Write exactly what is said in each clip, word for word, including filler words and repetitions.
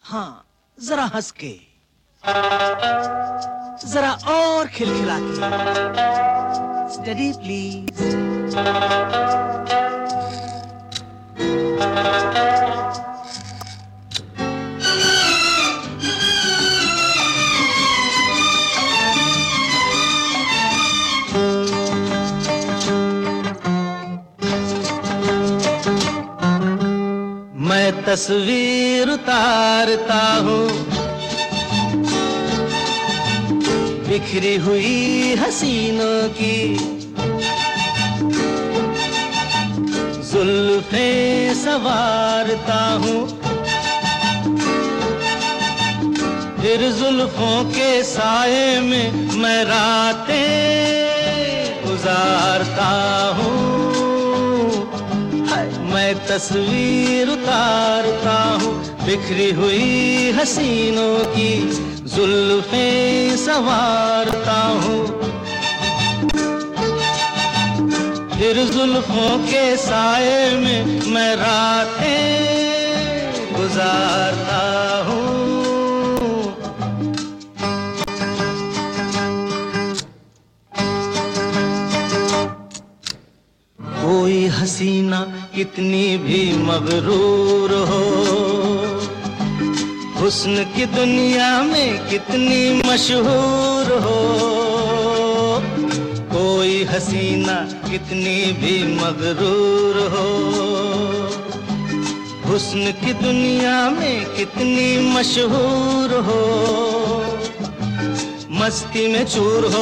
हाँ, जरा हंस के, जरा और खिलखिला के। Steady please. मैं तस्वीर उतारता हूँ बिखरी हुई हसीनों की, जुल्फें संवारता हूँ, फिर जुल्फों के साए में मैं रातें गुजारता हूँ। मैं तस्वीर उतारता हूँ बिखरी हुई हसीनों की, जुल्फें संवारता हूँ, फिर जुल्फों के साए में मैं रातें गुजारता हूँ। कोई हसीना कितनी भी मगरूर हो, हुस्न की दुनिया में कितनी मशहूर हो। कोई हसीना कितनी भी मगरूर हो, हुस्न की दुनिया में कितनी मशहूर हो। मस्ती में चूर हो,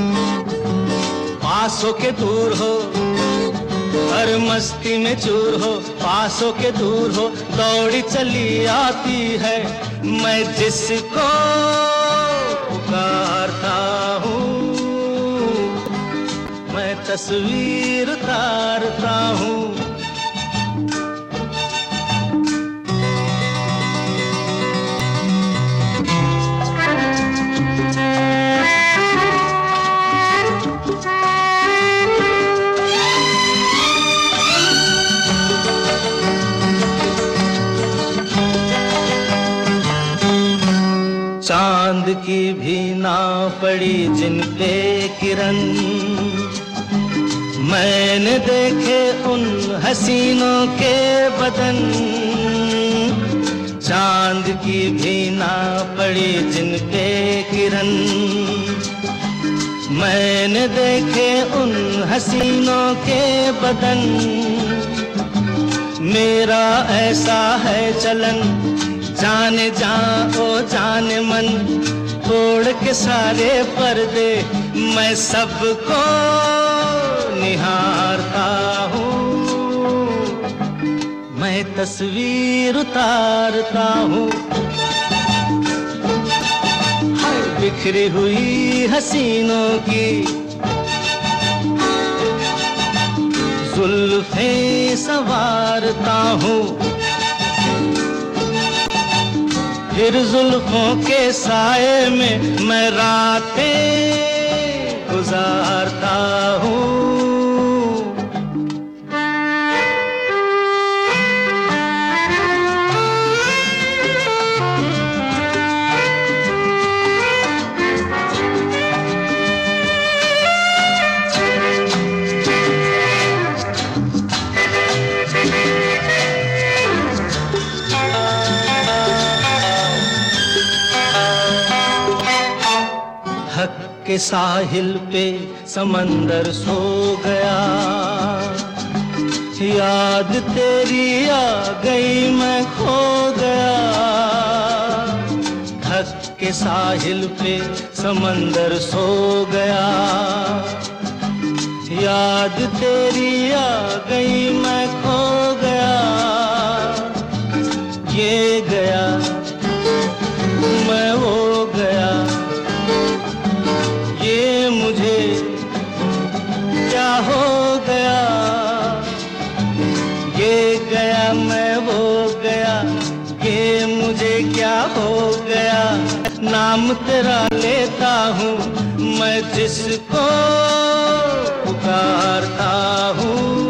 पास हो के दूर हो, हर मस्ती में चूर हो, पास हो के दूर हो, दौड़ी चली आती है मैं जिसको पुकारता हूँ। मैं तस्वीर उतारता हूँ चांद की भी ना पड़ी जिन पे किरण, मैंने देखे उन हसीनों के बदन। चांद की भी ना पड़ी जिन पे किरण, मैंने देखे उन हसीनों के बदन। मेरा ऐसा है चलन, जाने जा ओ जाने मन, तोड़ के सारे पर्दे मैं सबको निहारता हूँ। मैं तस्वीर उतारता हूँ बिखरी हुई हसीनों की, जुल्फें संवारता हूँ, फिर जुल्फों के साए में मैं रातें गुजारता हूँ। के साहिल पे समंदर सो गया, याद तेरी आ गई मैं खो गया। थक के साहिल पे समंदर सो गया, याद तेरी आ गई मैं खो गया। ये गया मैं वो गया, ये मुझे क्या हो गया। ये गया मैं वो गया, ये मुझे क्या हो गया। नाम तेरा लेता हूँ मैं जिसको पुकारता हूँ।